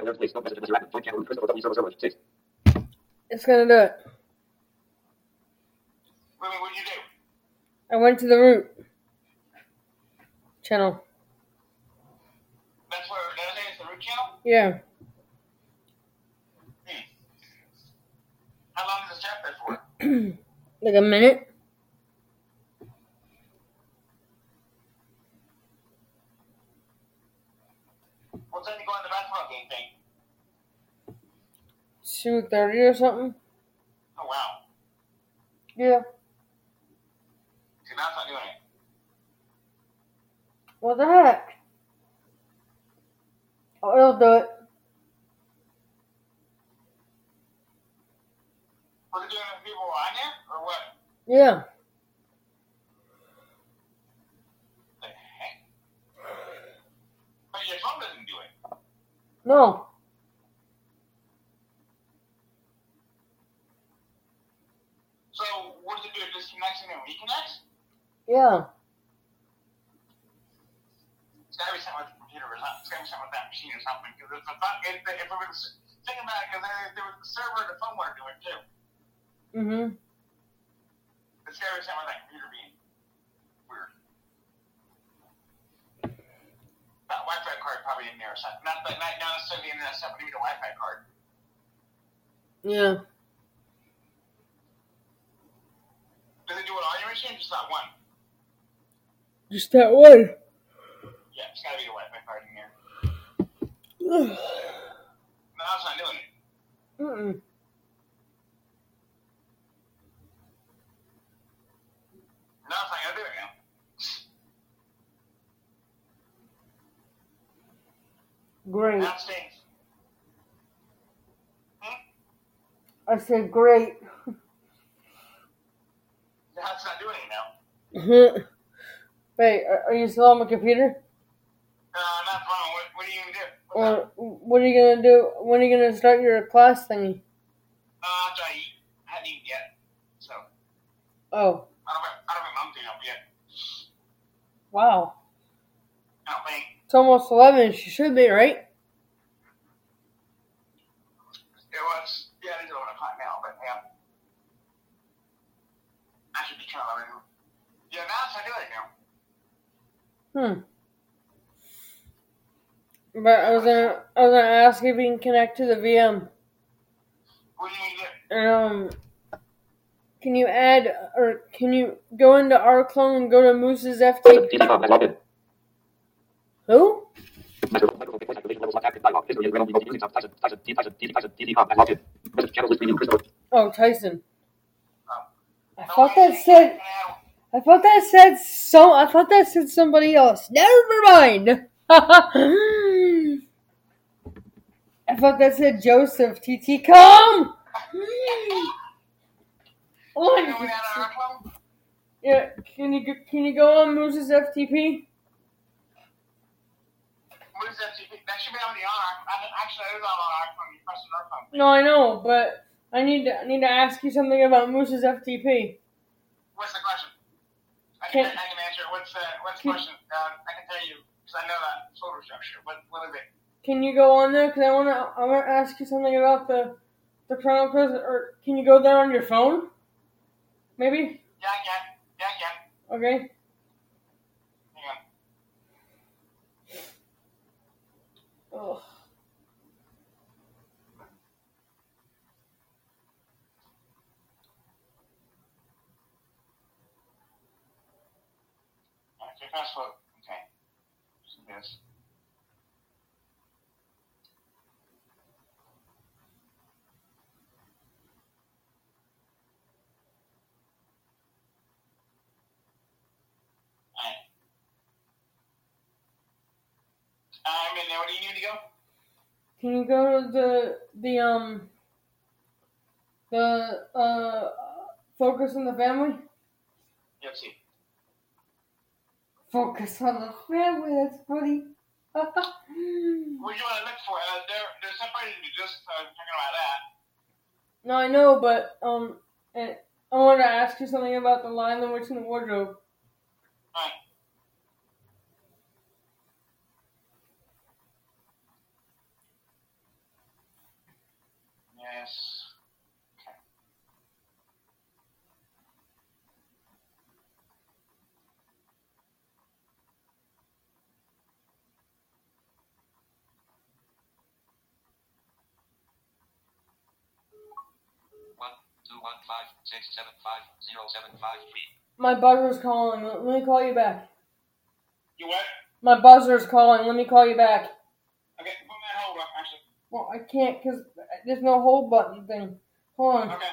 It's gonna do it. What'd you do? I went to the root channel. That's where that is, the root channel? Yeah. How long does this chat there for? Like a minute. What time you go on the basketball game thing? 2:30 or something. Oh, wow. Yeah. See, now it's not doing it. What the heck? Oh, it'll do it. Was it doing it when people were on there, or what? Yeah. The heck? But your phone doesn't do it. No. So, what does it do? It disconnects and then reconnects? Yeah. It's gotta be something with the computer or something. It's gotta be something with that machine or something. Because if it was, think about it, because there was the server and the phone were doing it too. Mm-hmm. It's gotta be something with that computer being weird. That Wi-Fi card probably in there or something. Not necessarily the internet stuff, but maybe the Wi-Fi card. Yeah. Does it do it all your machines? Just that one? Just that one. Yeah, it's gotta be the Wi-Fi card in here. No, it's not doing it. Mm-mm. No, it's not gonna do it now. Great. Now it stinks. I said great. Now it's not doing it now. Wait, are you still on my computer? Not wrong. What are you gonna do? Or what are you gonna do? When are you gonna start your class thingy? After I eat. I haven't eaten yet. So. Oh. I don't have my mom doing up yet. Wow. I don't think. It's almost 11. She should be, right? It was. Yeah, it is 11 o'clock now, but yeah. I should be trying to. Yeah, now it's not doing it now. But I was gonna ask if you can connect to the VM. What do you need to do? Can you add, or can you go into rclone and go to Moose's FTP? Who? Oh, Tyson. I thought that said somebody else. Never mind. I thought that said Joseph. TT, come! Yeah, can you go on Moose's FTP? Moose's FTP? That should be on the R. Actually, it is on R when you press the R phone. No, I know, but I need to ask you something about Moose's FTP. What's the question? I can answer it. What's the question? I can tell you because I know that folder structure. What is it? Can you go on there? Because I want to ask you something about the Chronicles. Or can you go there on your phone? Maybe. Yeah, I can. Okay. Hang on. Oh. Okay, password. Okay. So this. I'm in there. Where do you need to go? Can you go to the Focus on the Family? Let's see. Focus on the Family. That's funny. What do you want to look for? They're separated to just talking about that. No, I know, but I wanted to ask you something about the Lion, the Witch, and the Wardrobe. Alright. Yes. Okay. One, 215-675-075-3. My buzzer's calling. Let me call you back. You what? My buzzer's calling. Let me call you back. Okay, put me on hold, actually. Well, I can't because there's no hold button thing. Hold on. Okay.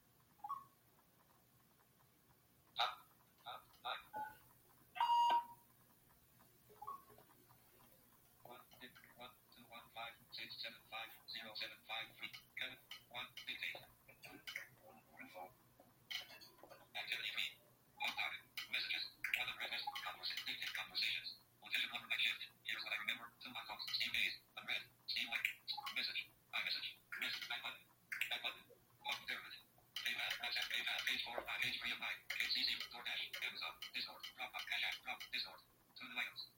Activity fee. Hot topic. Messages. 100 missed conversations. Location number night shift. Here's what I remember. 2 icons. Steve Days. Unread. Steve like. Message. iMessage. Miss. Back button. Back button. Off pyramid. PayPal. WhatsApp. PayPal. Page 4 of 5. Page 3 of 9. KCC. DoorDash. Amazon. Discord. Dropbox. Cash App. Drop. Discord. 2 new items.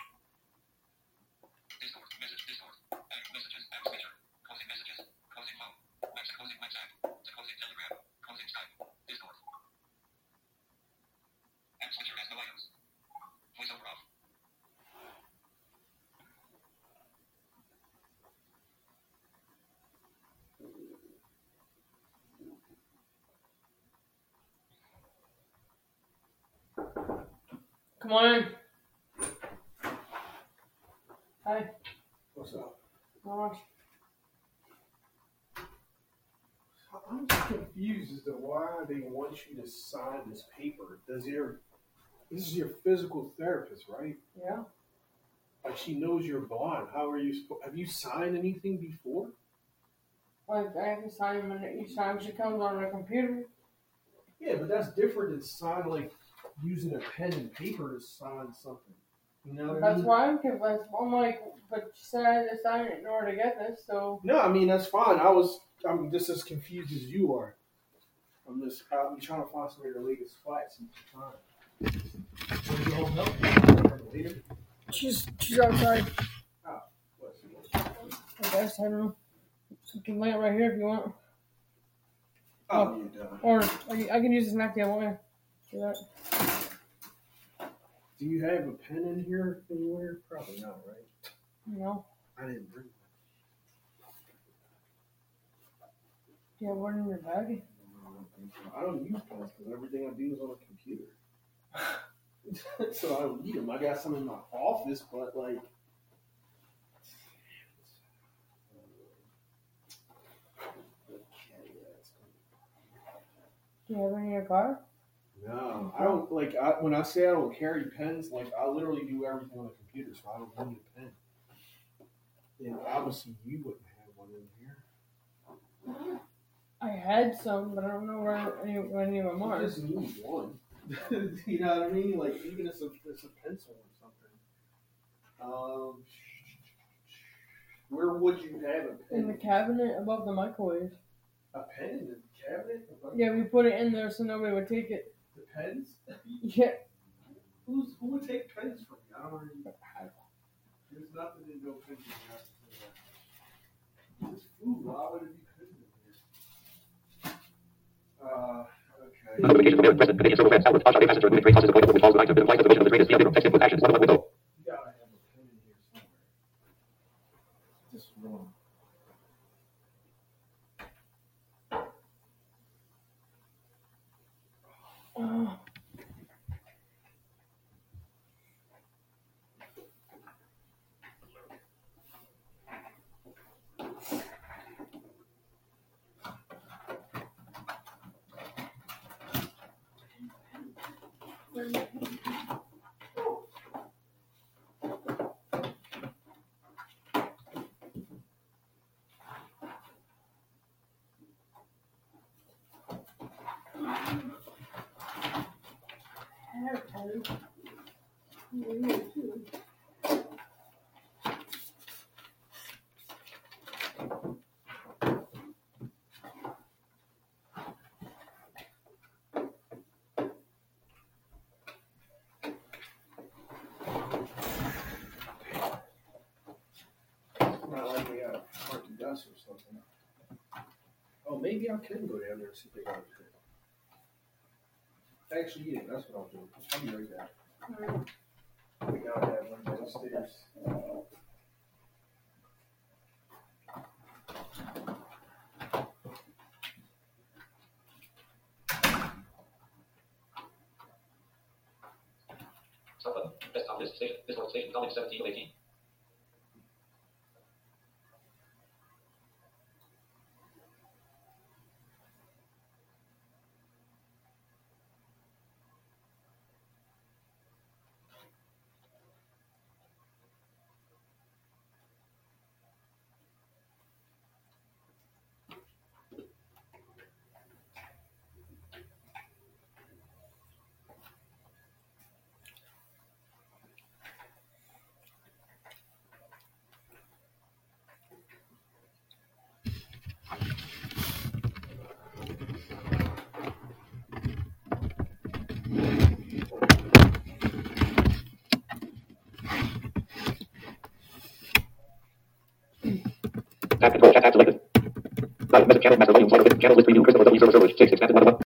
Discord. Message. Discord. Add messages. Add switcher. Closing messages. Closing phone. Closing WhatsApp. Closing Telegram. Closing Skype. Discord. App switcher has no items. Voiceover off. Come on in. Hi. What's up? Not much. I'm just confused as to why they want you to sign this paper. This is your physical therapist, right? Yeah. Like, she knows you're blind. How are you have you signed anything before? Like, I have to sign when each time she comes on the computer. Yeah, but that's different than sign, like, using a pen and paper to sign something. You know what I That's mean? why I'm confused. I'm like, but she said I had to sign it in order to get this, so. No, I mean, that's fine. I'm just as confused as you are. I'm trying to find some of your latest flights and time. Want to go home help later? She's outside. Oh, what's I guess, I don't know. So you can lay it right here if you want. Oh, you're done. Or I can use this neck the other way. Do that. Do you have a pen in here anywhere? Probably not, right? No. I didn't bring one. Do you have one in your bag? I don't use pens because everything I do is on a computer. So I don't need them. I got some in my office, but like. Do you have any in your car? No, I don't like. When I say I don't carry pens, like I literally do everything on the computer, so I don't need a pen. And obviously, you wouldn't have one in here. I had some, but I don't know where any of them are. You just need one. You know what I mean? Like even if it's a pencil or something. Where would you have a pen? In the cabinet above the microwave. A pen in the cabinet? Yeah, we put it in there so nobody would take it. The pens? Yeah. Who would take pens from you? I don't really. There's nothing in no pens. It's food. Why would it be pens in here? Okay. Notification from present. Canadian civil fans. Outward. Touch. Passenger. Moving train causes avoidable withdrawals of items. Implies the position of the train is beyond text input actions. 1 window. You gotta have a pen in here somewhere. Just wrong. Not like we got a hard to dust or something. maybe I can go down there and see if they got a pit. Actually, yeah, that's what I'll do. I'll be right back. We gotta have one downstairs. Start button. Desktop list station. This workstation. College 17 of 18. Tab control chat tab selected. Message channel master volume slider with channel list preview Christopher W server server 6 expanded 1 1.